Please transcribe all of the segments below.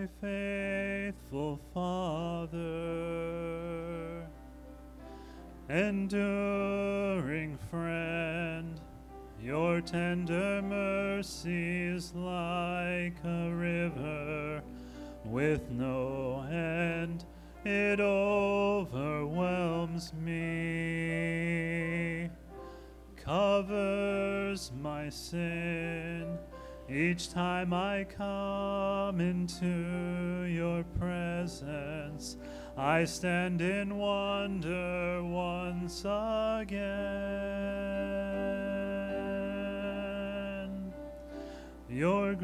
my faithful Father, enduring friend, your tender mercies like a river with no end, it overwhelms me, covers my sin each time I come into your presence. I stand in wonder once again. Your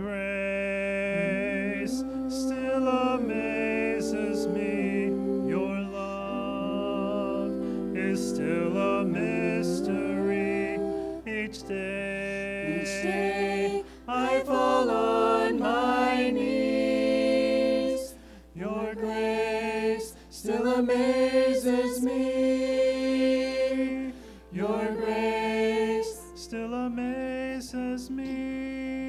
grace still amazes me. Your love is still a mystery. Each day I fall on my knees. Your grace still amazes me. Your grace still amazes me.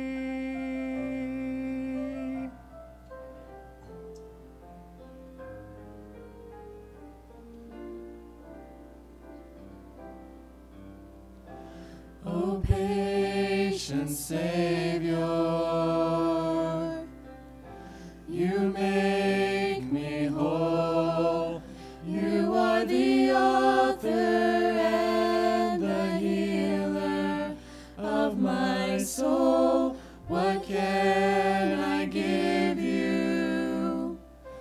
O patient Savior, you make me whole. You are the author and the healer of my soul. What can I give you?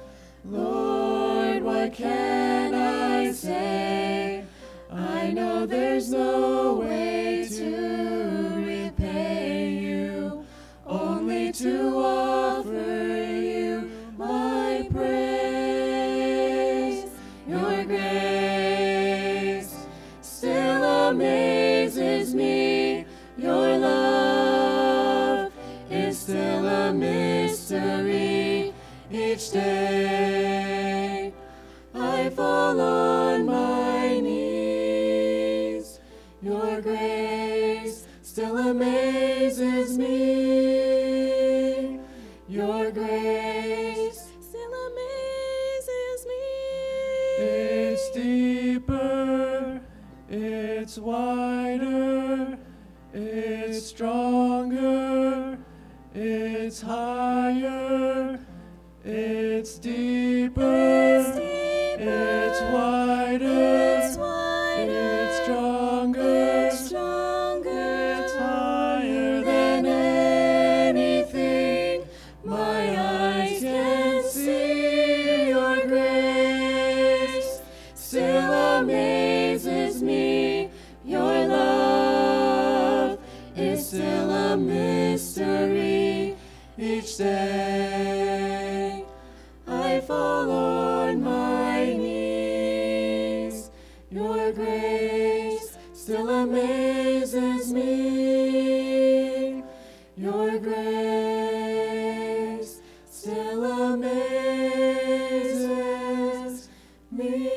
Lord, what can I say? I know there's no way to repay you, only to offer you my praise. Your grace still amazes me. Your love is still a mystery. Each day I fall on my knees. Your grace still amazes me. Your grace still amazes me. It's deeper, it's wider, it's stronger, it's higher, it's deeper, it's wider, it's stronger, it's higher than anything my eyes can see. Your grace still amazes me. Your love is still a mystery. Each day I fall on my knees. Your grace still amazes me. Your grace still amazes me.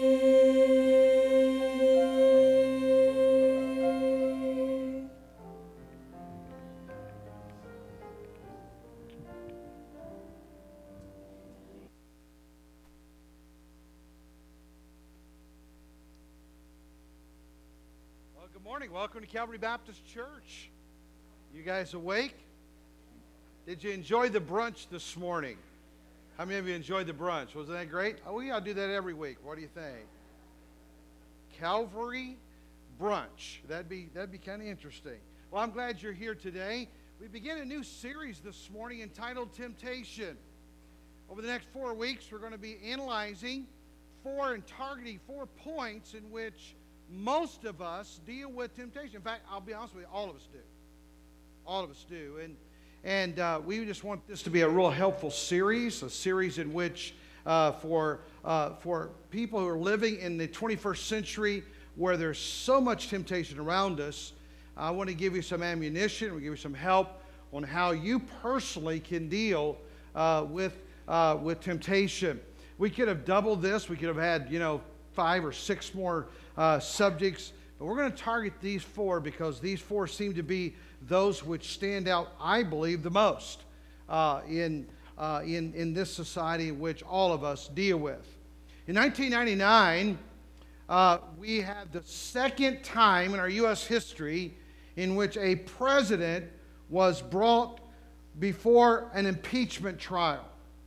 Well, good morning. Welcome to Calvary Baptist Church. You guys awake? Did you enjoy the brunch this morning? How many of you enjoyed the brunch? Wasn't that great? Oh, we ought to do that every week. What do you think? Calvary brunch. That'd be kind of interesting. Well, I'm glad you're here today. We begin a new series this morning entitled Temptation. Over the next 4 weeks, we're going to be analyzing and targeting 4 points in which most of us deal with temptation. In fact, I'll be honest with you, all of us do. All of us do. And we just want this to be a real helpful series, a series in which for people who are living in the 21st century where there's so much temptation around us, I want to give you some ammunition, we'll give you some help on how you personally can deal with temptation. We could have doubled this. We could have had, 5 or 6 more subjects. But we're going to target these 4 because these 4 seem to be those which stand out, I believe, the most in in this society in which all of us deal with. In 1999, we had the second time in our U.S. history in which a president was brought before an impeachment trial.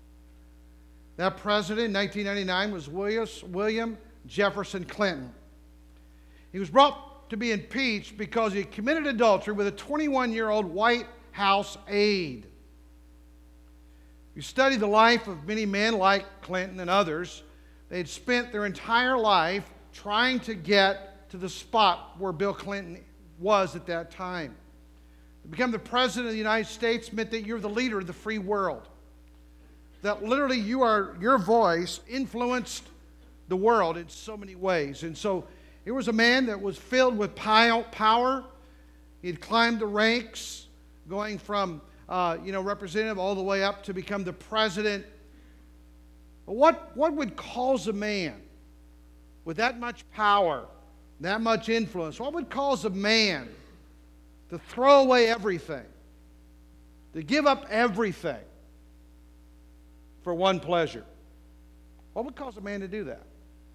That president in 1999 was William Jefferson Clinton. He was brought to be impeached because he committed adultery with a 21-year-old White House aide. You study the life of many men like Clinton and others. They'd spent their entire life trying to get to the spot where Bill Clinton was at that time. To become the president of the United States meant that you're the leader of the free world. That literally your voice influenced the world in so many ways. And so it was a man that was filled with power. He'd climbed the ranks, going from representative all the way up to become the president. But what would cause a man with that much power, that much influence, what would cause a man to throw away everything, to give up everything for one pleasure? What would cause a man to do that?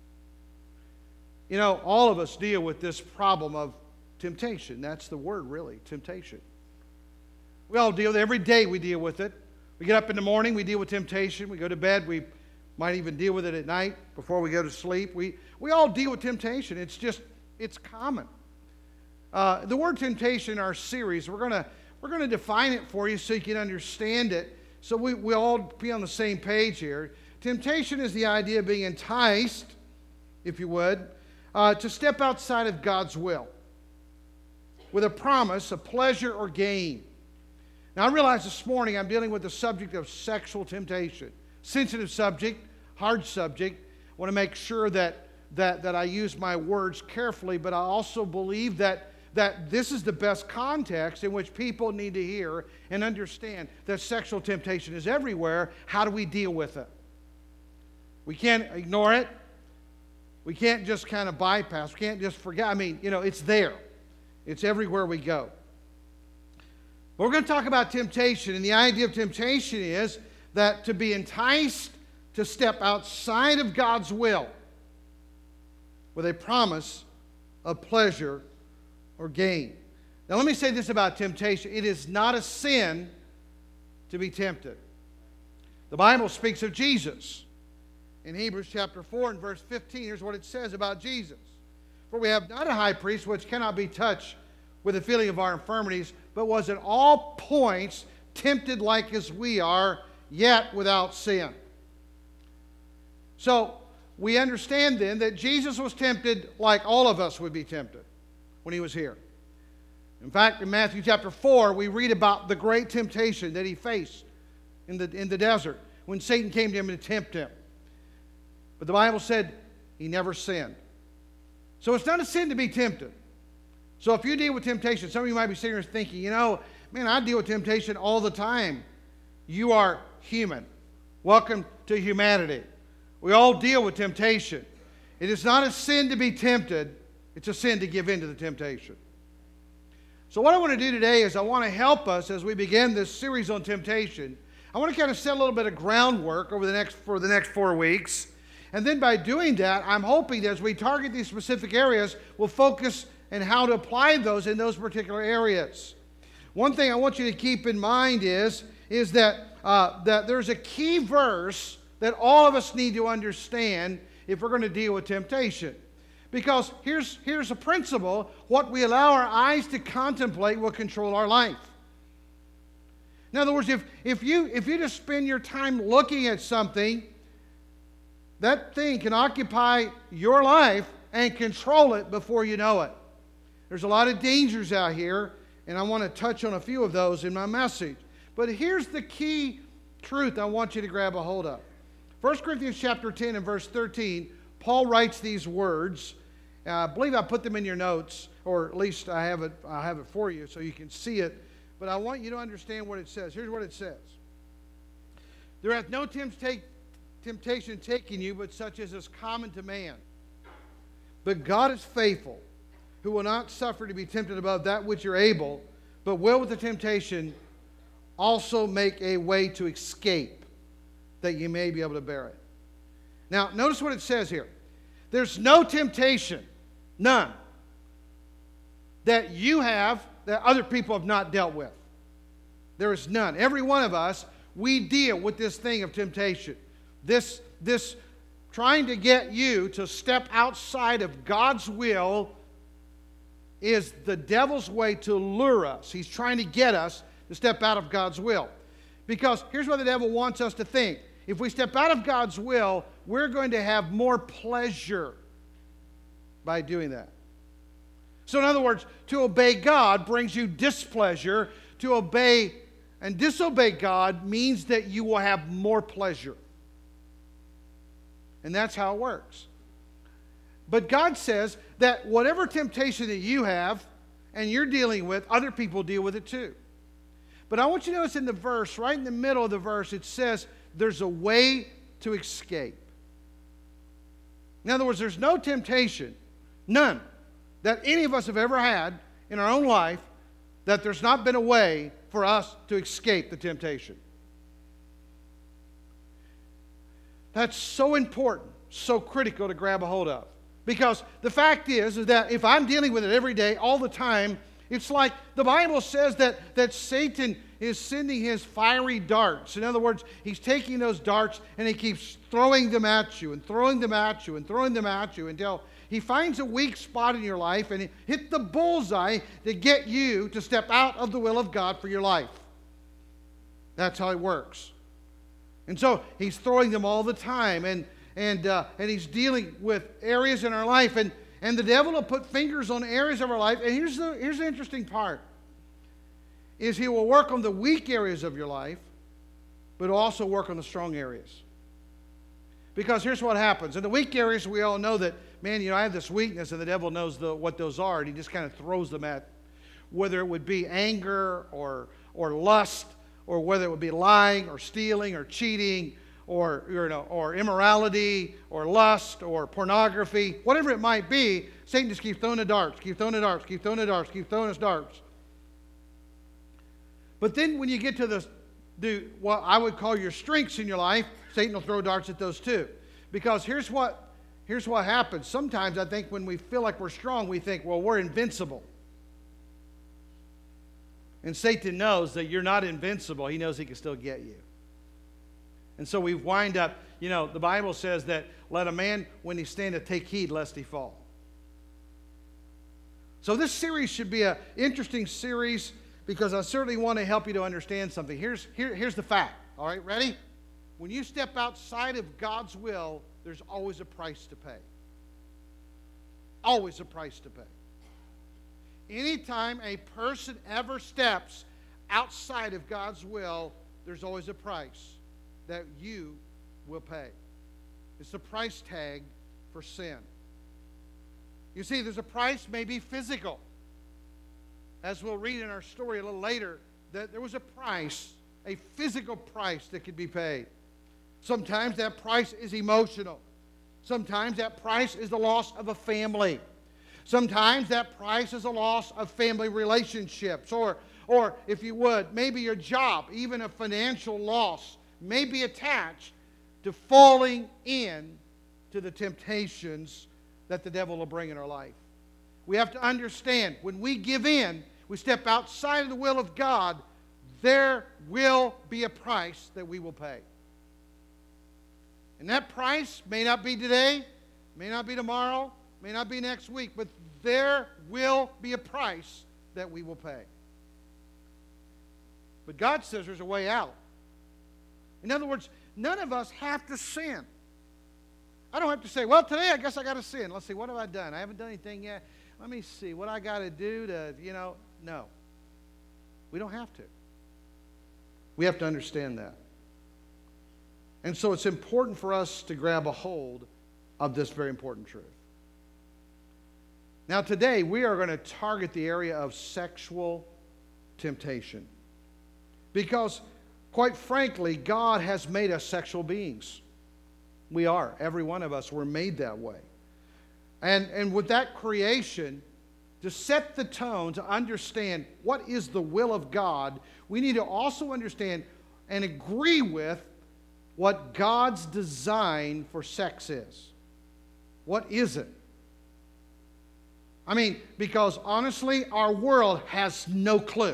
You know, all of us deal with this problem of temptation. That's the word, really, temptation. We all deal with it. Every day we deal with it. We get up in the morning, we deal with temptation. We go to bed, we might even deal with it at night before we go to sleep. We all deal with temptation. It's common. The word temptation in our series, we're going to define it for you so you can understand it, so we all be on the same page here. Temptation is the idea of being enticed, if you would, to step outside of God's will with a promise of pleasure or gain. Now, I realize this morning I'm dealing with the subject of sexual temptation. Sensitive subject, hard subject. I want to make sure that I use my words carefully, but I also believe that this is the best context in which people need to hear and understand that sexual temptation is everywhere. How do we deal with it? We can't ignore it. We can't just kind of bypass. We can't just forget. I mean, it's there. It's everywhere we go. But we're going to talk about temptation, and the idea of temptation is that to be enticed to step outside of God's will with a promise of pleasure or gain. Now let me say this about temptation. It is not a sin to be tempted. The Bible speaks of Jesus. In Hebrews chapter 4 and verse 15, here's what it says about Jesus. For we have not a high priest which cannot be touched with the feeling of our infirmities, but was in all points tempted like as we are, yet without sin. So we understand then that Jesus was tempted like all of us would be tempted when he was here. In fact, in Matthew chapter 4, we read about the great temptation that he faced in the desert when Satan came to him to tempt him. But the Bible said he never sinned. So it's not a sin to be tempted. So if you deal with temptation, some of you might be sitting here thinking, man, I deal with temptation all the time. You are human. Welcome to humanity. We all deal with temptation. It is not a sin to be tempted. It's a sin to give in to the temptation. So what I want to do today is I want to help us as we begin this series on temptation. I want to kind of set a little bit of groundwork for the next 4 weeks. And then by doing that, I'm hoping that as we target these specific areas, we'll focus on how to apply those in those particular areas. One thing I want you to keep in mind is that there's a key verse that all of us need to understand if we're going to deal with temptation. Because here's a principle: what we allow our eyes to contemplate will control our life. In other words, if you just spend your time looking at something, that thing can occupy your life and control it before you know it. There's a lot of dangers out here, and I want to touch on a few of those in my message. But here's the key truth I want you to grab a hold of. 1 Corinthians chapter 10 and verse 13, Paul writes these words. I believe I put them in your notes, or at least I have it for you so you can see it. But I want you to understand what it says. Here's what it says. There hath no temptation taken you, but such as is common to man. But God is faithful, who will not suffer to be tempted above that which you're able, but will with the temptation also make a way to escape, that you may be able to bear it. Now, notice what it says here. There's no temptation, none, that you have that other people have not dealt with. There is none. Every one of us, we deal with this thing of temptation. This trying to get you to step outside of God's will is the devil's way to lure us. He's trying to get us to step out of God's will. Because here's what the devil wants us to think. If we step out of God's will, we're going to have more pleasure by doing that. So in other words, to obey God brings you displeasure. To obey and disobey God means that you will have more pleasure. And that's how it works. But God says that whatever temptation that you have and you're dealing with, other people deal with it too. But I want you to notice in the verse, right in the middle of the verse, it says there's a way to escape. In other words, there's no temptation, none, that any of us have ever had in our own life that there's not been a way for us to escape the temptation. That's so important, so critical to grab a hold of. Because the fact is that if I'm dealing with it every day, all the time, it's like the Bible says that Satan is sending his fiery darts. In other words, he's taking those darts and he keeps throwing them at you and throwing them at you and throwing them at you until he finds a weak spot in your life and hit the bullseye to get you to step out of the will of God for your life. That's how it works. And so he's throwing them all the time, and he's dealing with areas in our life, and the devil will put fingers on areas of our life. And here's the interesting part, is he will work on the weak areas of your life, but also work on the strong areas. Because here's what happens. In the weak areas, we all know that, man, I have this weakness, and the devil knows what those are, and he just kind of throws them at, whether it would be anger or lust, or whether it would be lying or stealing or cheating or immorality or lust or pornography, whatever it might be. Satan just keeps throwing the darts, keep throwing the darts, keep throwing the darts, keep throwing his darts. But then when you get to what I would call your strengths in your life, Satan will throw darts at those too. Because here's what happens. Sometimes I think when we feel like we're strong, we think, well, we're invincible. And Satan knows that you're not invincible. He knows he can still get you. And so we wind up, the Bible says that let a man, when he standeth, take heed lest he fall. So this series should be an interesting series because I certainly want to help you to understand something. Here's the fact. All right, ready? When you step outside of God's will, there's always a price to pay. Always a price to pay. Anytime a person ever steps outside of God's will, there's always a price that you will pay. It's the price tag for sin. You see, there's a price, maybe physical. As we'll read in our story a little later, that there was a price, a physical price that could be paid. Sometimes that price is emotional. Sometimes that price is the loss of a family. Sometimes that price is a loss of family relationships, or if you would, maybe your job, even a financial loss, may be attached to falling in to the temptations that the devil will bring in our life. We have to understand, when we give in, we step outside of the will of God, there will be a price that we will pay. And that price may not be today, may not be tomorrow, may not be next week, but there will be a price that we will pay. But God says there's a way out. In other words, none of us have to sin. I don't have to say, well, today I guess I got to sin. Let's see, what have I done? I haven't done anything yet. Let me see what I got to do to, no. We don't have to. We have to understand that. And so it's important for us to grab a hold of this very important truth. Now today we are going to target the area of sexual temptation. Because, quite frankly, God has made us sexual beings. We are. Every one of us were made that way. And with that creation, to set the tone, to understand what is the will of God, we need to also understand and agree with what God's design for sex is? What is it? I mean, because honestly, our world has no clue.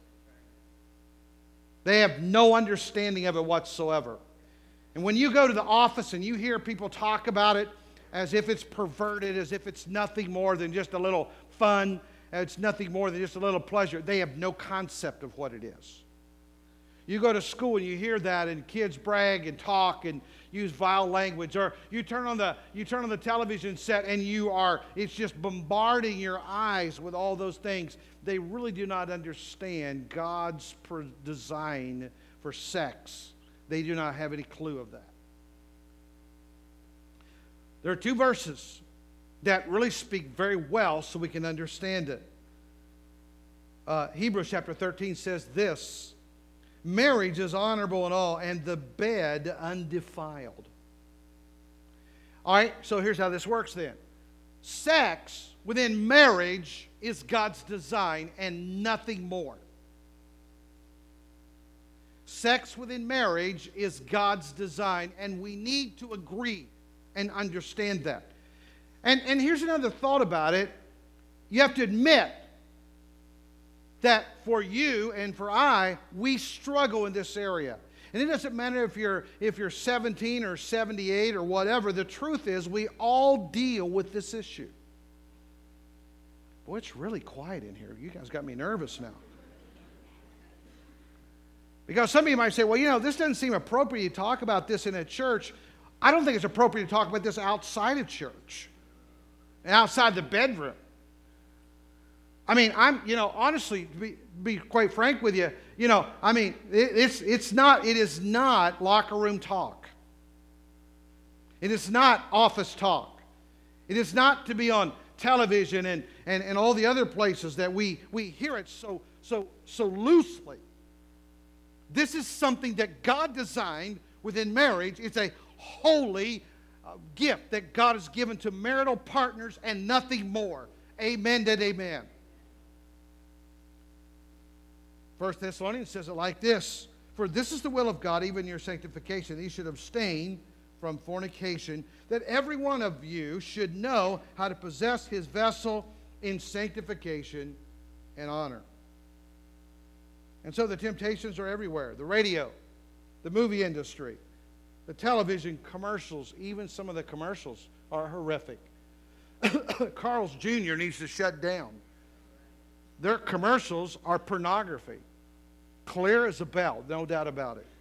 They have no understanding of it whatsoever. And when you go to the office and you hear people talk about it as if it's perverted, as if it's nothing more than just a little fun, it's nothing more than just a little pleasure, they have no concept of what it is. You go to school and you hear that, and kids brag and talk and use vile language, or you turn on the television set and it's just bombarding your eyes with all those things. They really do not understand God's design for sex. They do not have any clue of that. There are two verses that really speak very well so we can understand it. Hebrews chapter 13 says this: marriage is honorable in all, and the bed undefiled. All right, so here's how this works then. Sex within marriage is God's design and nothing more. Sex within marriage is God's design, and we need to agree and understand that. And here's another thought about it. You have to admit that for you and for I, we struggle in this area. And it doesn't matter if you're 17 or 78 or whatever. The truth is, we all deal with this issue. Boy, it's really quiet in here. You guys got me nervous now. Because some of you might say, well, this doesn't seem appropriate to talk about this in a church. I don't think it's appropriate to talk about this outside of church and outside the bedroom. I mean, honestly, to be quite frank with you, it is not locker room talk. It is not office talk. It is not to be on television and all the other places that we hear it so loosely. This is something that God designed within marriage. It's a holy gift that God has given to marital partners and nothing more. Amen and amen. 1 Thessalonians says it like this: for this is the will of God, even your sanctification, that you should abstain from fornication, that every one of you should know how to possess his vessel in sanctification and honor. And so the temptations are everywhere. The radio, the movie industry, the television commercials, even some of the commercials are horrific. Carl's Jr. needs to shut down. Their commercials are pornography. Clear as a bell, no doubt about it.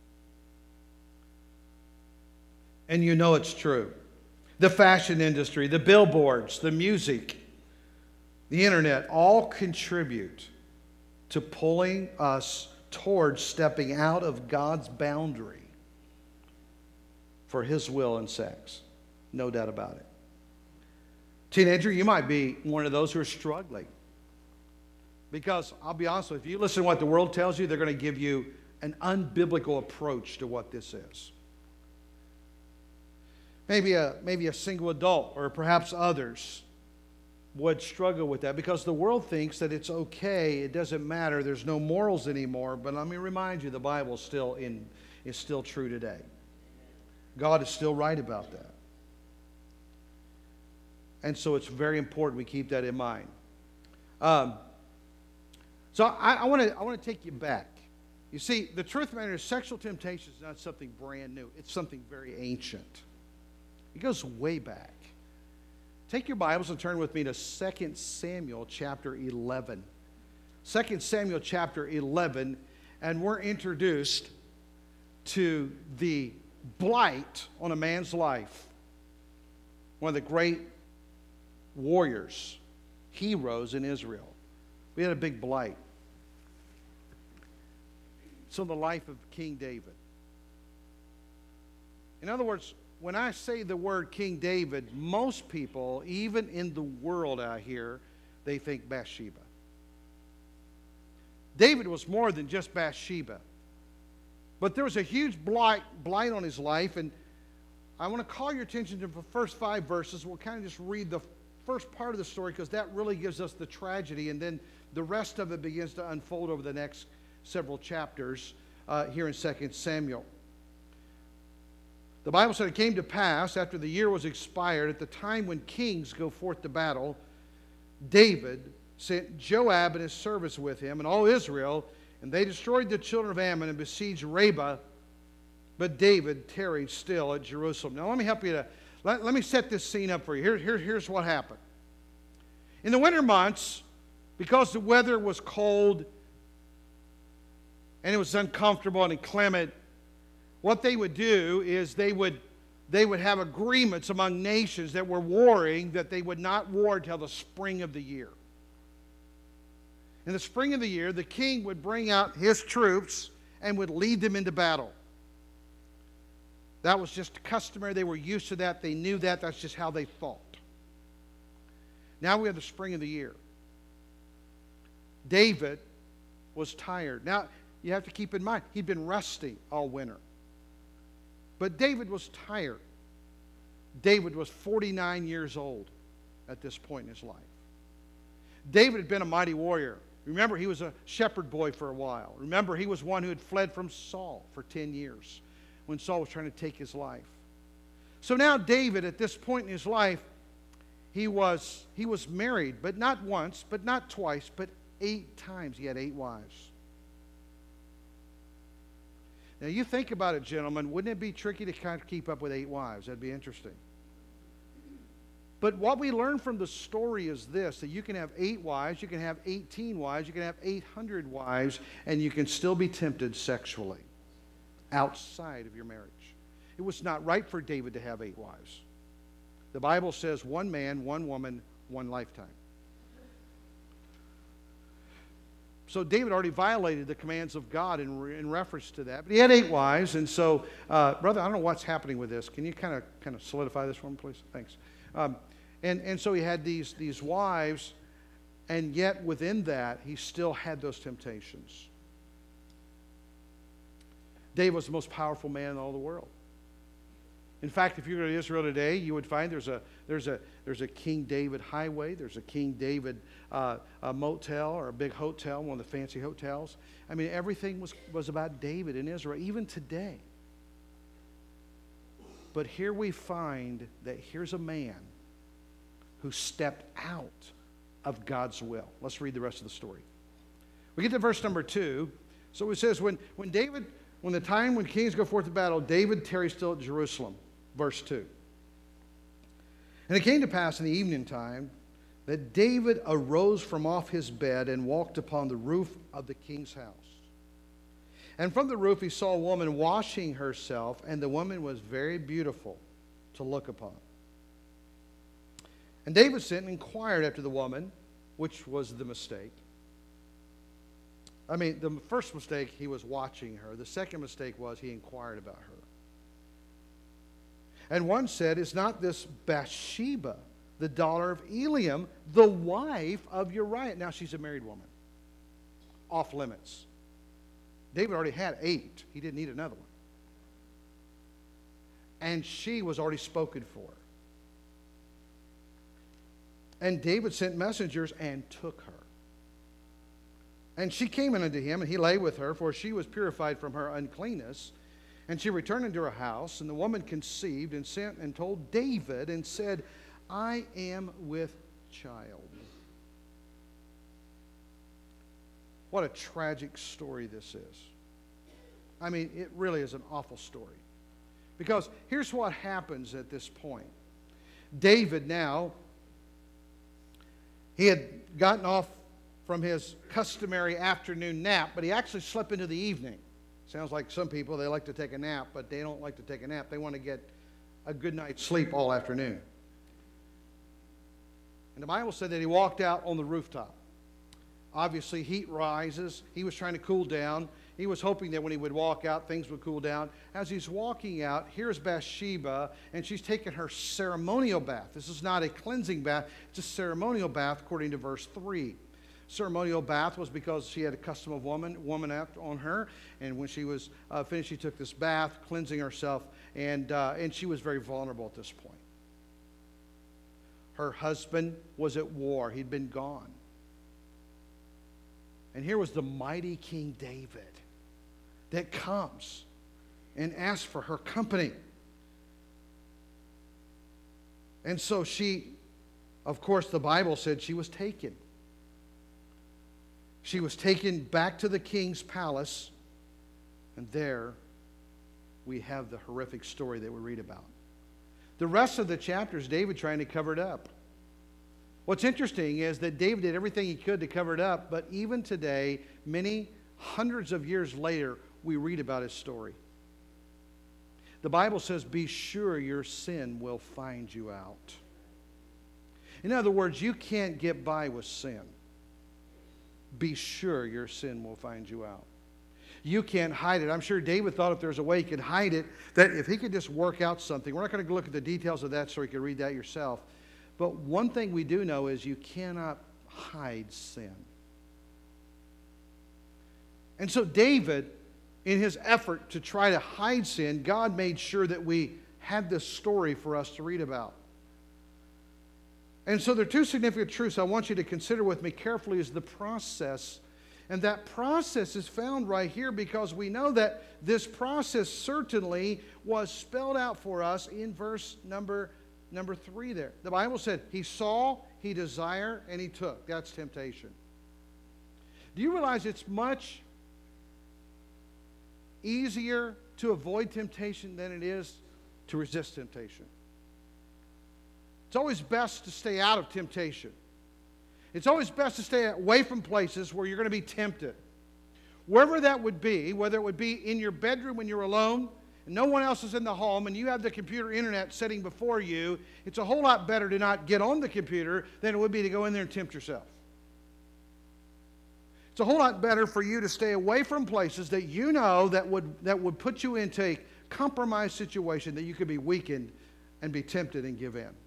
And you know it's true. The fashion industry, the billboards, the music, the internet all contribute to pulling us towards stepping out of God's boundary for His will in sex. No doubt about it. Teenager, you might be one of those who are struggling. Because I'll be honest with you, if you listen to what the world tells you, they're going to give you an unbiblical approach to what this is. Maybe a single adult or perhaps others would struggle with that because the world thinks that it's okay, it doesn't matter, there's no morals anymore. But let me remind you, the Bible is still true today. God is still right about that. And so it's very important we keep that in mind. So I want to take you back. You see, the truth of the matter is sexual temptation is not something brand new. It's something very ancient. It goes way back. Take your Bibles and turn with me to 2 Samuel chapter 11. 2 Samuel chapter 11, and we're introduced to the blight on a man's life. One of the great warriors, heroes in Israel. We had a big blight. It's on the life of King David. In other words, when I say the word King David, most people, even in the world out here, they think Bathsheba. David was more than just Bathsheba. But there was a huge blight on his life, and I want to call your attention to the first 5 verses. We'll kind of just read the first part of the story because that really gives us the tragedy, and then the rest of it begins to unfold over the next several chapters here in 2 Samuel. The Bible said it came to pass after the year was expired, at the time when kings go forth to battle, David sent Joab and his servants with him and all Israel, and they destroyed the children of Ammon and besieged Rabbah, but David tarried still at Jerusalem. Now let me help you let me set this scene up for you. Here's what happened. In the winter months, because the weather was cold and it was uncomfortable and inclement, what they would do is they would have agreements among nations that were warring that they would not war until the spring of the year. In the spring of the year, the king would bring out his troops and would lead them into battle. That was just customary. They were used to that. They knew that. That's just how they fought. Now we have the spring of the year. David was tired. Now, you have to keep in mind, he'd been rusty all winter. But David was tired. David was 49 years old at this point in his life. David had been a mighty warrior. Remember, he was a shepherd boy for a while. Remember, he was one who had fled from Saul for 10 years when Saul was trying to take his life. So now David, at this point in his life, he was married, but not once, but not twice, but 8 times. He had 8 wives. Now you think about it, gentlemen, wouldn't it be tricky to kind of keep up with 8 wives? That'd be interesting. But what we learn from the story is this, that you can have 8 wives, you can have 18 wives, you can have 800 wives, and you can still be tempted sexually outside of your marriage. It was not right for David to have 8 wives. The Bible says 1 man, 1 woman, 1 lifetime. So David already violated the commands of God in reference to that. But he had 8 wives, and so, brother, I don't know what's happening with this. Can you kind of solidify this for me, please? Thanks. And so he had these wives, and yet within that, he still had those temptations. David was the most powerful man in all the world. In fact, if you go to Israel today, you would find there's a King David highway, there's a King David a motel or a big hotel, one of the fancy hotels. I mean, everything was about David in Israel, even today. But here we find that here's a man who stepped out of God's will. Let's read the rest of the story. We get to verse number 2. So it says, when the time when kings go forth to battle, David tarries still at Jerusalem. Verse 2. And it came to pass in the evening time that David arose from off his bed and walked upon the roof of the king's house. And from the roof he saw a woman washing herself, and the woman was very beautiful to look upon. And David sent and inquired after the woman, which was the mistake. I mean, the first mistake, he was watching her. The second mistake was he inquired about her. And one said, is not this Bathsheba, the daughter of Eliam, the wife of Uriah? Now she's a married woman. Off limits. David already had 8. He didn't need another one. And she was already spoken for. And David sent messengers and took her. And she came in unto him, and he lay with her, for she was purified from her uncleanness. And she returned into her house, and the woman conceived and sent and told David and said, I am with child. What a tragic story this is. I mean, it really is an awful story. Because here's what happens at this point. David now, he had gotten off from his customary afternoon nap, but he actually slept into the evening. Sounds like some people, they like to take a nap, but they don't like to take a nap. They want to get a good night's sleep all afternoon. And the Bible said that he walked out on the rooftop. Obviously, heat rises. He was trying to cool down. He was hoping that when he would walk out, things would cool down. As he's walking out, here's Bathsheba, and she's taking her ceremonial bath. This is not a cleansing bath. It's a ceremonial bath according to verse 3. Ceremonial bath was because she had a custom of woman act on her, and when she was finished, she took this bath, cleansing herself, and she was very vulnerable at this point. Her husband was at war. He'd been gone. And here was the mighty King David that comes and asks for her company. And so she, of course, the Bible said she was taken. She was taken back to the king's palace, and there we have the horrific story that we read about. The rest of the chapter is David trying to cover it up. What's interesting is that David did everything he could to cover it up, but even today, many hundreds of years later, we read about his story. The Bible says, be sure your sin will find you out. In other words, you can't get by with sin. Be sure your sin will find you out. You can't hide it. I'm sure David thought if there's a way he could hide it, that if he could just work out something. We're not going to look at the details of that story. You can read that yourself. But one thing we do know is you cannot hide sin. And so David, in his effort to try to hide sin, God made sure that we had this story for us to read about. And so there are two significant truths I want you to consider with me carefully is the process. And that process is found right here because we know that this process certainly was spelled out for us in verse number 3 there. The Bible said, he saw, he desired, and he took. That's temptation. Do you realize it's much easier to avoid temptation than it is to resist temptation? It's always best to stay out of temptation. It's always best to stay away from places where you're going to be tempted. Wherever that would be, whether it would be in your bedroom when you're alone, and no one else is in the home, and you have the computer internet sitting before you, it's a whole lot better to not get on the computer than it would be to go in there and tempt yourself. It's a whole lot better for you to stay away from places that you know that would put you into a compromised situation that you could be weakened and be tempted and give in.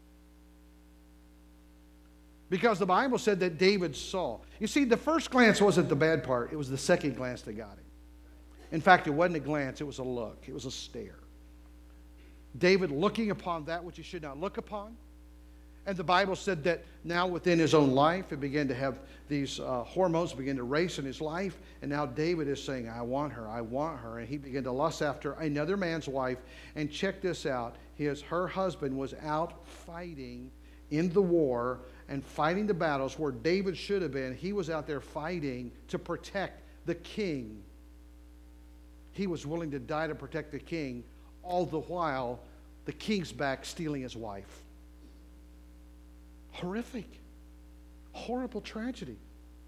Because the Bible said that David saw. You see, the first glance wasn't the bad part. It was the second glance that got him. In fact, it wasn't a glance. It was a look. It was a stare. David looking upon that which he should not look upon. And the Bible said that now within his own life, it began to have these hormones begin to race in his life. And now David is saying, I want her, I want her. And he began to lust after another man's wife. And check this out. Her husband was out fighting in the war and fighting the battles where David should have been. He was out there fighting to protect the king. He was willing to die to protect the king, all the while the king's back stealing his wife. Horrific. Horrible tragedy.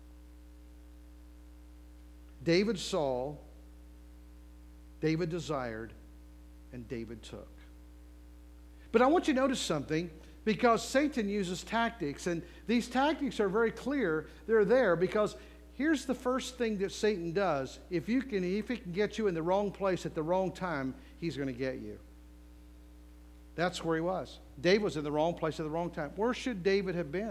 David saw, David desired, and David took. But I want you to notice something, because Satan uses tactics, and these tactics are very clear. They're there because here's the first thing that Satan does. If he can get you in the wrong place at the wrong time, he's going to get you. That's where he was. David was in the wrong place at the wrong time. Where should David have been?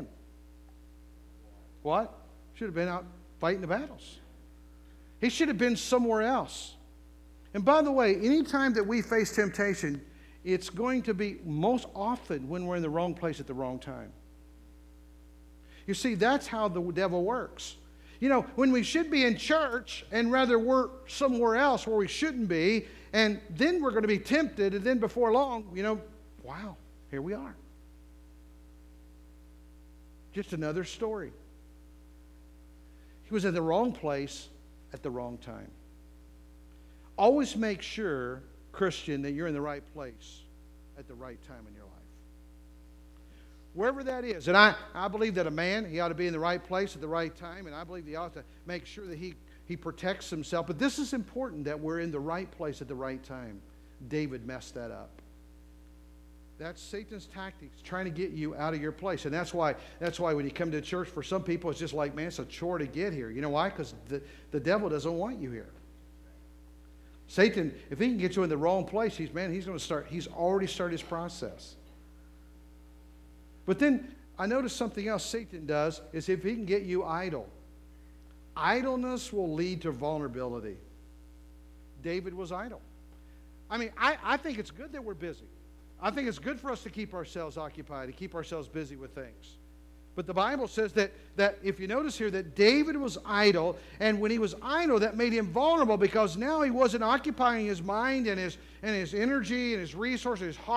What? Should have been out fighting the battles. He should have been somewhere else. And by the way, anytime that we face temptation, it's going to be most often when we're in the wrong place at the wrong time. You see, that's how the devil works. You know, when we should be in church and rather we're somewhere else where we shouldn't be, and then we're going to be tempted, and then before long, wow, here we are. Just another story. He was in the wrong place at the wrong time. Always make sure, Christian, that you're in the right place at the right time in your life. Wherever that is. And I believe that a man, he ought to be in the right place at the right time, and I believe he ought to make sure that he protects himself. But this is important, that we're in the right place at the right time. David messed that up. That's Satan's tactics, trying to get you out of your place. And that's why when you come to church, for some people, it's just like, man, it's a chore to get here. You know why? Because the devil doesn't want you here. Satan, if he can get you in the wrong place, he's already started his process. But then I noticed something else Satan does is if he can get you idle. Idleness will lead to vulnerability. David was idle. I mean, I think it's good that we're busy. I think it's good for us to keep ourselves occupied, to keep ourselves busy with things. But the Bible says that if you notice here that David was idle, and when he was idle, that made him vulnerable because now he wasn't occupying his mind and his energy and his resources, his heart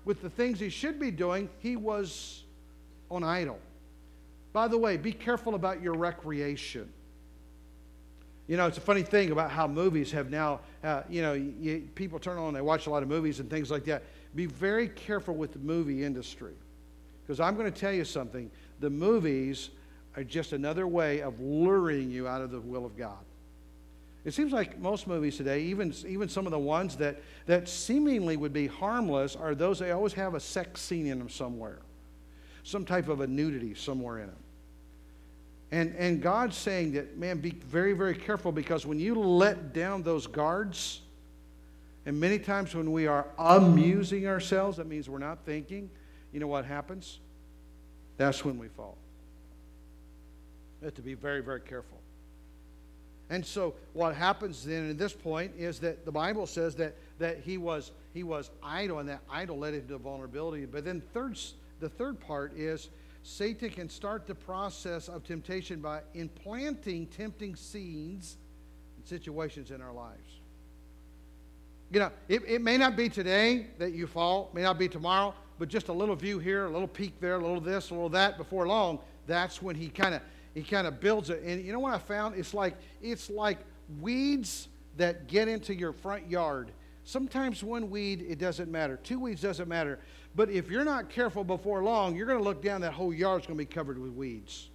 with the things he should be doing, he was on idle. By the way, be careful about your recreation. You know, it's a funny thing about how movies have now, people turn on, they watch a lot of movies and things like that. Be very careful with the movie industry. Because I'm going to tell you something. The movies are just another way of luring you out of the will of God. It seems like most movies today, even some of the ones that seemingly would be harmless, are those they always have a sex scene in them somewhere. Some type of a nudity somewhere in them. And God's saying that, man, be very, very careful, because when you let down those guards, and many times when we are amusing ourselves, that means we're not thinking, you know what happens? That's when we fall. We have to be very, very careful. And so what happens then at this point is that the Bible says that he was idle, and that idle led him to vulnerability. But then the third part is Satan can start the process of temptation by implanting tempting scenes and situations in our lives. You know, it may not be today that you fall, may not be tomorrow, but just a little view here, a little peek there, a little this, a little that. Before long, that's when he kind of builds it. And you know what I found? It's like weeds that get into your front yard. Sometimes one weed, it doesn't matter. Two weeds doesn't matter. But if you're not careful before long, you're going to look down, that whole yard's going to be covered with weeds.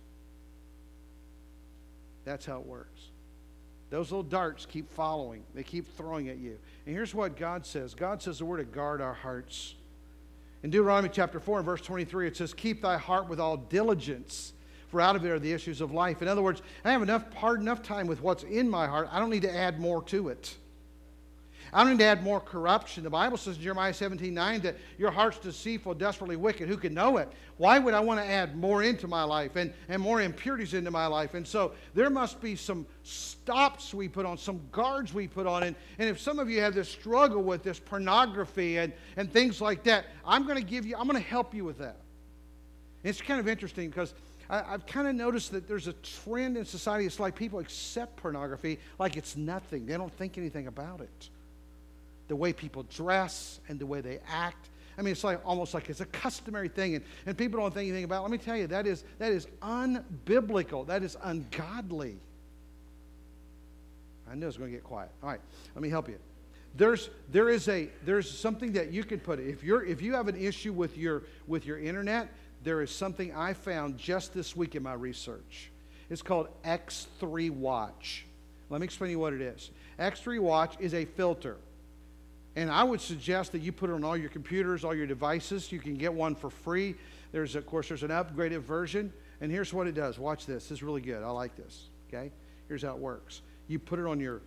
That's how it works. Those little darts keep following. They keep throwing at you. And here's what God says. God says that we're to guard our hearts. In Deuteronomy chapter 4 and verse 23, it says, "Keep thy heart with all diligence, for out of it are the issues of life." In other words, I have enough time with what's in my heart. I don't need to add more to it. I don't need to add more corruption. The Bible says in Jeremiah 17:9 that your heart's deceitful, desperately wicked. Who can know it? Why would I want to add more into my life and more impurities into my life? And so there must be some stops we put on, some guards we put on. And if some of you have this struggle with this pornography and things like that, I'm going to help you with that. It's kind of interesting because I've kind of noticed that there's a trend in society. It's like people accept pornography like it's nothing. They don't think anything about it. The way people dress and the way they act. I mean, it's like almost like it's a customary thing, and people don't think anything about it. Let me tell you, that is unbiblical. That is ungodly. I knew it was going to get quiet. All right, let me help you. There's something that you can put. If you have an issue with your internet, there is something I found just this week in my research. It's called X3 Watch. Let me explain to you what it is. X3 Watch is a filter. And I would suggest that you put it on all your computers, all your devices. You can get one for free. There's an upgraded version. And here's what it does. Watch this. This is really good. I like this. Okay? Here's how it works. You put it on your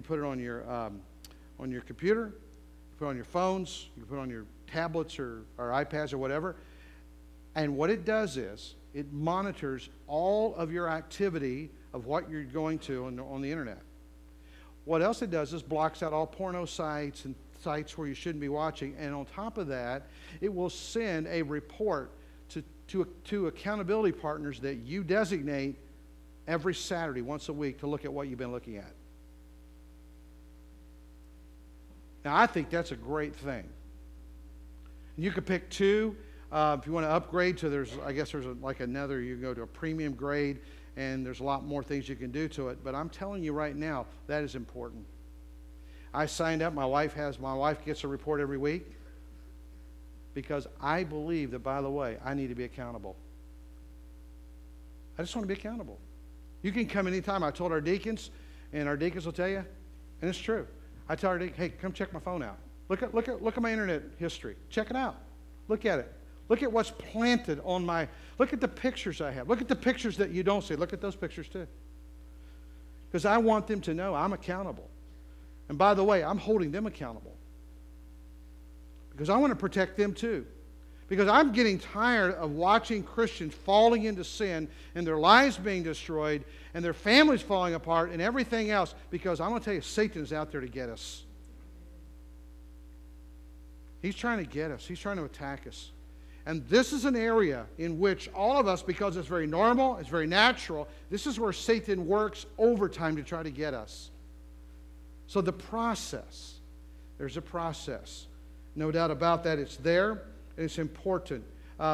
computer. You put it on your phones. You put it on your tablets or iPads or whatever. And what it does is it monitors all of your activity of what you're going to on the internet. What else it does is blocks out all porno sites and sites where you shouldn't be watching. And on top of that, it will send a report to accountability partners that you designate every Saturday, once a week, to look at what you've been looking at. Now, I think that's a great thing. You could pick two. If you want to upgrade to, there's another, you can go to a premium grade, and there's a lot more things you can do to it. But I'm telling you right now, that is important. I signed up. My wife gets a report every week, because I believe that, by the way, I need to be accountable. I just want to be accountable. You can come anytime. I told our deacons, and our deacons will tell you, and it's true. I tell our deacons, hey, come check my phone out. Look at my internet history. Check it out. Look at it. Look at what's planted on my, look at the pictures I have. Look at the pictures that you don't see. Look at those pictures too. Because I want them to know I'm accountable. And by the way, I'm holding them accountable. Because I want to protect them too. Because I'm getting tired of watching Christians falling into sin and their lives being destroyed and their families falling apart and everything else. Because I'm going to tell you, Satan's out there to get us. He's trying to get us. He's trying to attack us. And this is an area in which all of us, because it's very normal, it's very natural, this is where Satan works overtime to try to get us. So the process, there's a process. No doubt about that, it's there. and it's important.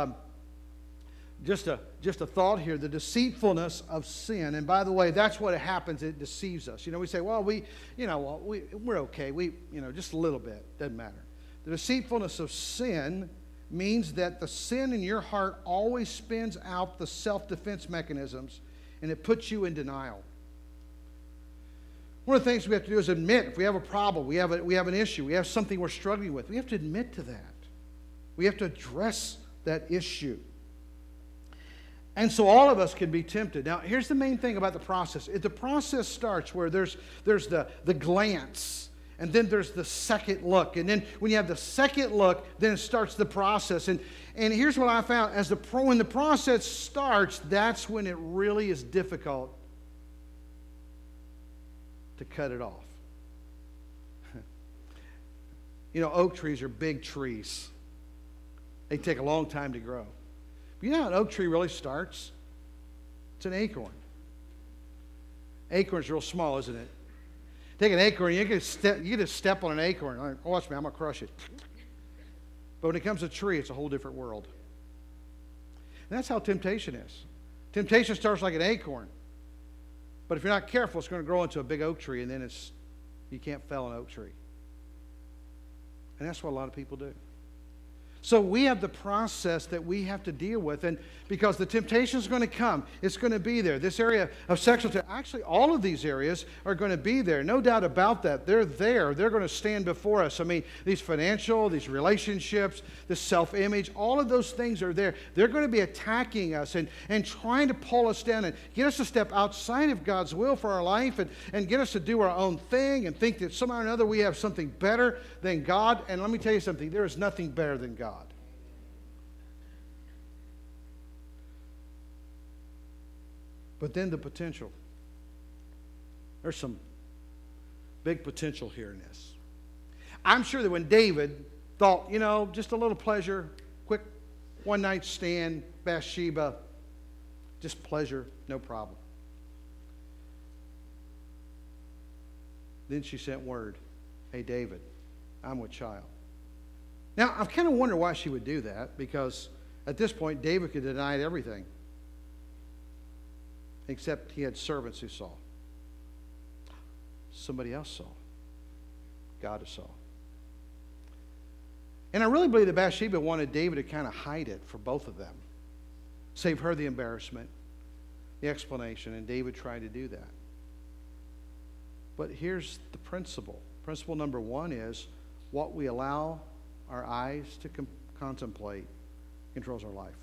Just a thought here, the deceitfulness of sin. And by the way, that's what happens. It deceives us. We say, well, we're okay. Just a little bit. Doesn't matter. The deceitfulness of sin means that the sin in your heart always spins out the self-defense mechanisms, and it puts you in denial. One of the things we have to do is admit if we have a problem, we have an issue, we have something we're struggling with. We have to admit to that. We have to address that issue. And so all of us can be tempted. Now, here's the main thing about the process. The process starts where there's the glance, and then there's the second look. And then when you have the second look, then it starts the process. And here's what I found. When the process starts, that's when it really is difficult to cut it off. Oak trees are big trees. They take a long time to grow. But you know how an oak tree really starts? It's an acorn. Acorn's real small, isn't it? Take an acorn, you can just step on an acorn. Like, watch me, I'm going to crush it. But when it comes to a tree, it's a whole different world. And that's how temptation is. Temptation starts like an acorn. But if you're not careful, it's going to grow into a big oak tree, and then you can't fell an oak tree. And that's what a lot of people do. So we have the process that we have to deal with, and because the temptation is going to come, it's going to be there. This area of sexual actually all of these areas are going to be there. No doubt about that. They're there. They're going to stand before us. I mean, these financial, these relationships, this self-image, all of those things are there. They're going to be attacking us and trying to pull us down and get us to step outside of God's will for our life and get us to do our own thing and think that somehow or another we have something better than God. And let me tell you something. There is nothing better than God. But then the potential. There's some big potential here in this. I'm sure that when David thought, just a little pleasure, quick one-night stand, Bathsheba, just pleasure, no problem. Then she sent word, hey, David, I'm with child. Now, I've kind of wondered why she would do that, because at this point, David could deny everything. Except he had servants who saw. Somebody else saw. God saw. And I really believe that Bathsheba wanted David to kind of hide it for both of them. Save her the embarrassment, the explanation, and David tried to do that. But here's the principle. Principle number one is what we allow our eyes to contemplate controls our life.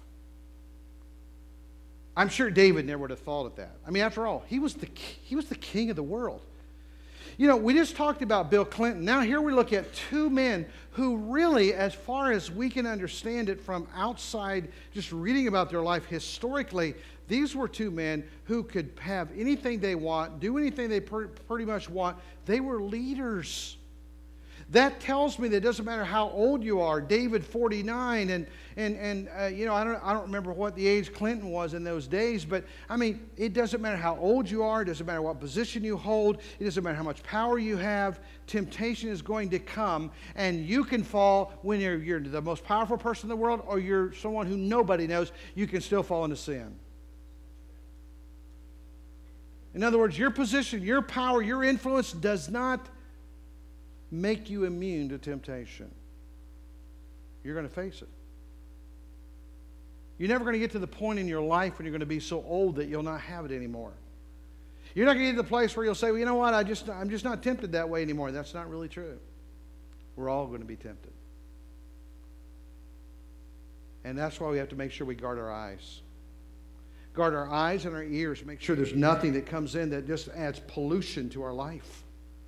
I'm sure David never would have thought of that. I mean, after all, he was the king of the world. We just talked about Bill Clinton. Now here we look at two men who really, as far as we can understand it from outside, just reading about their life historically, these were two men who could have anything they want, do anything they pretty much want. They were leaders. That tells me that it doesn't matter how old you are. David, 49, and I don't remember what the age Clinton was in those days, but I mean, it doesn't matter how old you are. It doesn't matter what position you hold. It doesn't matter how much power you have. Temptation is going to come, and you can fall when you're the most powerful person in the world, or you're someone who nobody knows. You can still fall into sin. In other words, your position, your power, your influence does not make you immune to temptation. You're going to face it. You're never going to get to the point in your life when you're going to be so old that you'll not have it anymore. You're not going to get to the place where you'll say, well, you know what, I'm just not tempted that way anymore. That's not really true. We're all going to be tempted. And that's why we have to make sure we guard our eyes. Guard our eyes and our ears. Make sure there's nothing that comes in that just adds pollution to our life.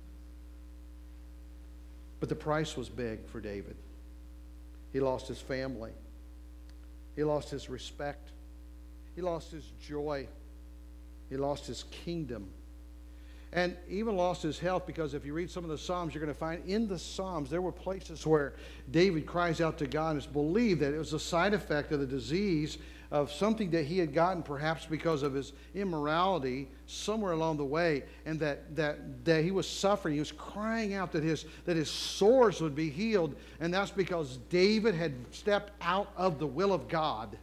But the price was big for David. He lost his family. He lost his respect. He lost his joy. He lost his kingdom. and even lost his health, because if you read some of the Psalms, you're going to find in the Psalms there were places where David cries out to God, and it's believed that it was a side effect of the disease of something that he had gotten, perhaps because of his immorality somewhere along the way, and that he was suffering. He was crying out that his sores would be healed, and that's because David had stepped out of the will of God,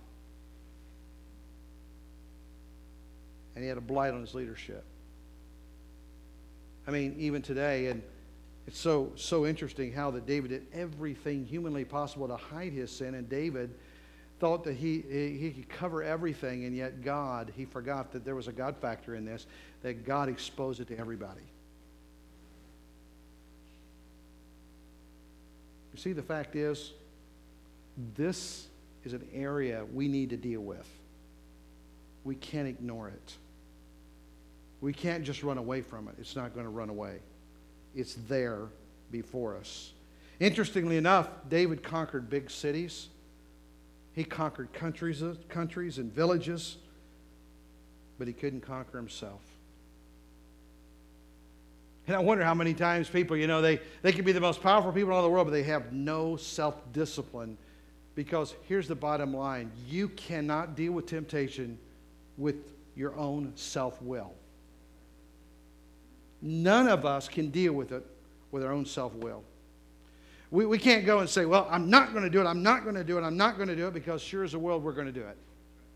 and he had a blight on his leadership. I mean, even today, and it's so interesting how that David did everything humanly possible to hide his sin, and David thought that he could cover everything, and yet God, he forgot that there was a God factor in this, that God exposed it to everybody. You see, the fact is, this is an area we need to deal with. We can't ignore it. We can't just run away from it. It's not going to run away. It's there before us. Interestingly enough, David conquered big cities. He conquered countries and villages, but he couldn't conquer himself. And I wonder how many times people, they can be the most powerful people in all the world, but they have no self-discipline. Because here's the bottom line. You cannot deal with temptation with your own self-will. None of us can deal with it with our own self-will. We can't go and say, well, I'm not going to do it, I'm not going to do it, I'm not going to do it, because sure as the world we're going to do it.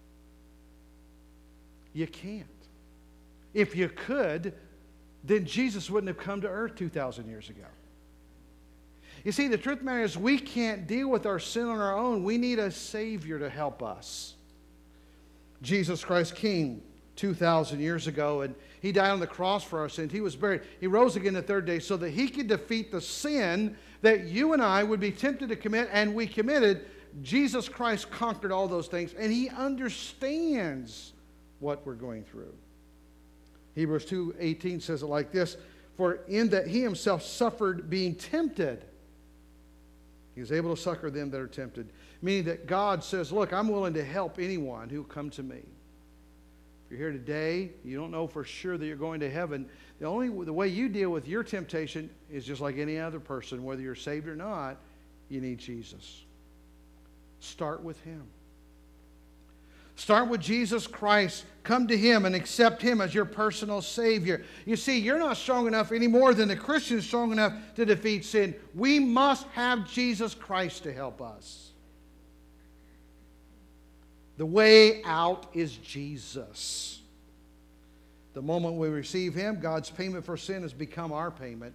You can't. If you could, then Jesus wouldn't have come to earth 2,000 years ago. You see, the truth of the matter is we can't deal with our sin on our own. We need a Savior to help us. Jesus Christ came 2,000 years ago, and He died on the cross for our sins. He was buried. He rose again the third day so that He could defeat the sin that you and I would be tempted to commit, and we committed. Jesus Christ conquered all those things, and He understands what we're going through. Hebrews 2:18 says it like this, for in that He Himself suffered being tempted, He is able to succor them that are tempted. Meaning that God says, look, I'm willing to help anyone who will come to me. If you're here today, you don't know for sure that you're going to heaven. The way you deal with your temptation is just like any other person, whether you're saved or not, you need Jesus. Start with Him. Start with Jesus Christ. Come to Him and accept Him as your personal Savior. You see, you're not strong enough any more than the Christian is strong enough to defeat sin. We must have Jesus Christ to help us. The way out is Jesus. The moment we receive Him, God's payment for sin has become our payment.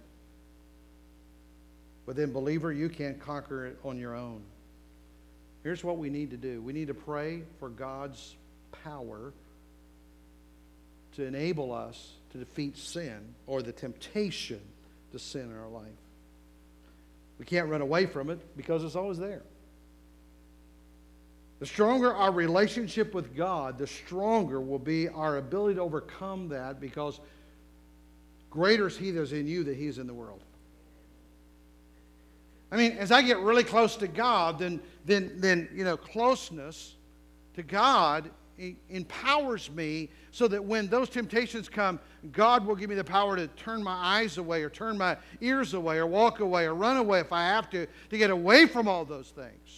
But then, believer, you can't conquer it on your own. Here's what we need to do. We need to pray for God's power to enable us to defeat sin or the temptation to sin in our life. We can't run away from it because it's always there. The stronger our relationship with God, the stronger will be our ability to overcome that, because greater is He that is in you than He is in the world. I mean, as I get really close to God, then closeness to God empowers me so that when those temptations come, God will give me the power to turn my eyes away or turn my ears away or walk away or run away if I have to get away from all those things.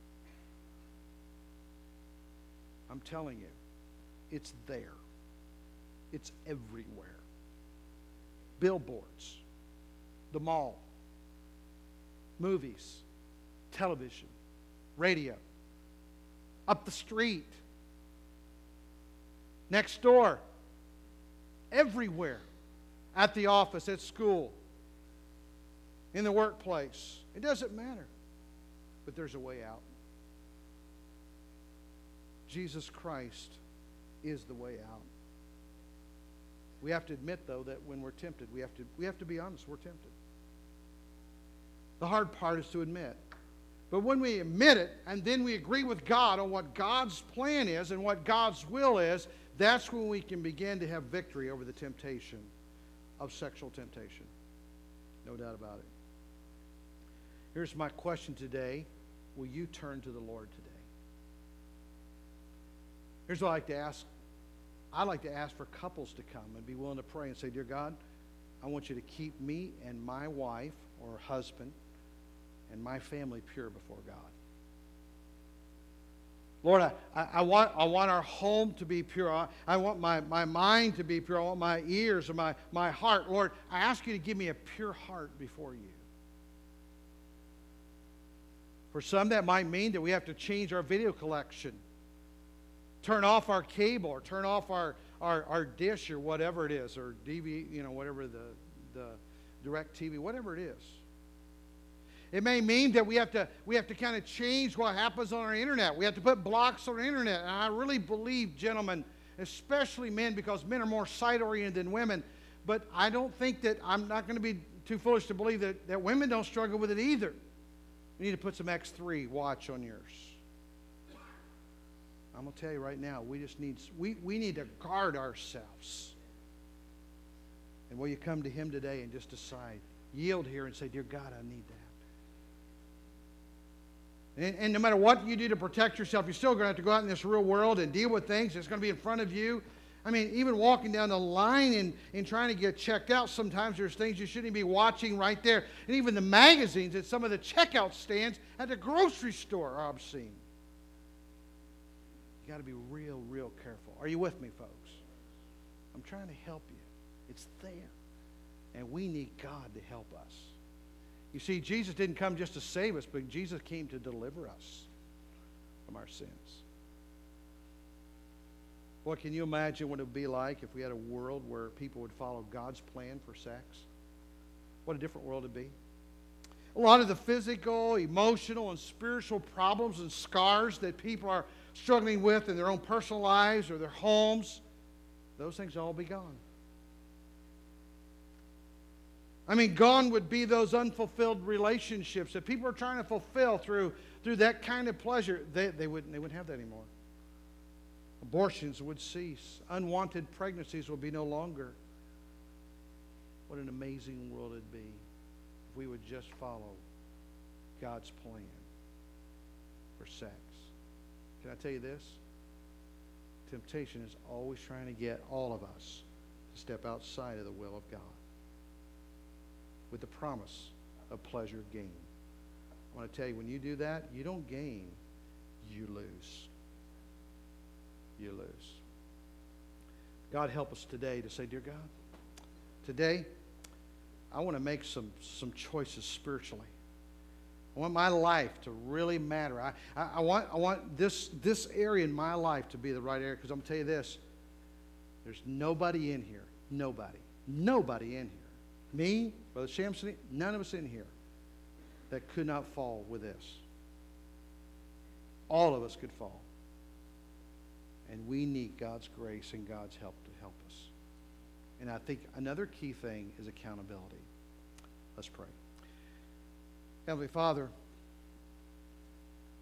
I'm telling you, it's there. It's everywhere. Billboards, the mall, movies, television, radio, up the street, next door, everywhere, at the office, at school, in the workplace. It doesn't matter, but there's a way out. Jesus Christ is the way out. We have to admit, though, that when we're tempted, we have to be honest, we're tempted. The hard part is to admit. But when we admit it, and then we agree with God on what God's plan is and what God's will is, that's when we can begin to have victory over the temptation of sexual temptation. No doubt about it. Here's my question today. Will you turn to the Lord today? Here's what I'd like to ask I'd like to ask for couples to come and be willing to pray and say, Dear God, I want you to keep me and my wife or husband and my family pure before God. Lord, I want our home to be pure. I want my mind to be pure. I want my ears and my heart. Lord, I ask you to give me a pure heart before you. For some, that might mean that we have to change our video collection. Turn off our cable or turn off our dish or whatever it is, or DV, whatever the direct TV, whatever it is. It may mean that we have to kind of change what happens on our internet. We have to put blocks on our internet. And I really believe, gentlemen, especially men, because men are more sight-oriented than women, but I don't think that, I'm not going to be too foolish to believe that women don't struggle with it either. You need to put some X3 watch on yours. I'm going to tell you right now, we need to guard ourselves. And will you come to Him today and just decide, yield here and say, Dear God, I need that. And no matter what you do to protect yourself, you're still going to have to go out in this real world and deal with things that's going to be in front of you. I mean, even walking down the line and trying to get checked out, sometimes there's things you shouldn't be watching right there. And even the magazines at some of the checkout stands at the grocery store are obscene. You got to be real, real careful. Are you with me, folks? I'm trying to help you. It's there. And we need God to help us. You see, Jesus didn't come just to save us, but Jesus came to deliver us from our sins. Well, can you imagine what it would be like if we had a world where people would follow God's plan for sex? What a different world it'd be. A lot of the physical, emotional, and spiritual problems and scars that people are struggling with in their own personal lives or their homes, those things will all be gone. I mean, gone would be those unfulfilled relationships that people are trying to fulfill through that kind of pleasure. They wouldn't have that anymore. Abortions would cease. Unwanted pregnancies will be no longer. What an amazing world it'd be if we would just follow God's plan for sex. Can I tell you this? Temptation is always trying to get all of us to step outside of the will of God with the promise of pleasure gain. I want to tell you, when you do that, you don't gain, you lose. You lose. God, help us today to say, Dear God, today I want to make some choices spiritually. I want my life to really matter. I want this area in my life to be the right area, because I'm going to tell you this. There's nobody in here, nobody in here, me, Brother Shamson, none of us in here that could not fall with this. All of us could fall. And we need God's grace and God's help to help us. And I think another key thing is accountability. Let's pray. Heavenly Father,